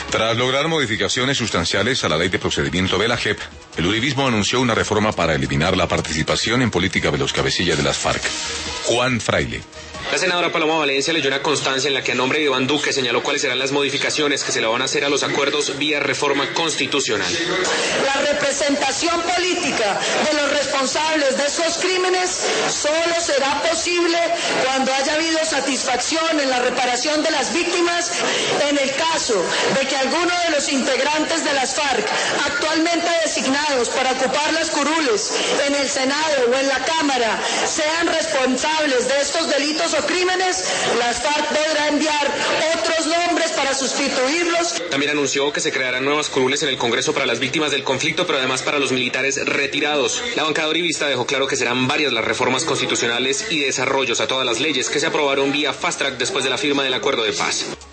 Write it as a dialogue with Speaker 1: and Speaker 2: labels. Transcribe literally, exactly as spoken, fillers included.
Speaker 1: Tras lograr modificaciones sustanciales a la ley de procedimiento de la J E P, el uribismo anunció una reforma para eliminar la participación en política de los cabecillas de las FARC. Juan Fraile.
Speaker 2: La senadora Paloma Valencia leyó una constancia en la que a nombre de Iván Duque señaló cuáles serán las modificaciones que se le van a hacer a los acuerdos vía reforma constitucional.
Speaker 3: La representación política de los responsables de esos crímenes solo será posible cuando haya habido satisfacción en la reparación de las víctimas en el caso de que alguno de los integrantes de las FARC actualmente designados para ocupar las curules en el Senado o en la Cámara sean responsables de estos delitos o crímenes. Las FARC podrá enviar otros nombres para sustituirlos.
Speaker 2: También anunció que se crearán nuevas curules en el Congreso para las víctimas del conflicto, pero además para los militares retirados. La bancada uribista dejó claro que serán varias las reformas constitucionales y desarrollos a todas las leyes que se aprobaron vía fast track después de la firma del acuerdo de paz.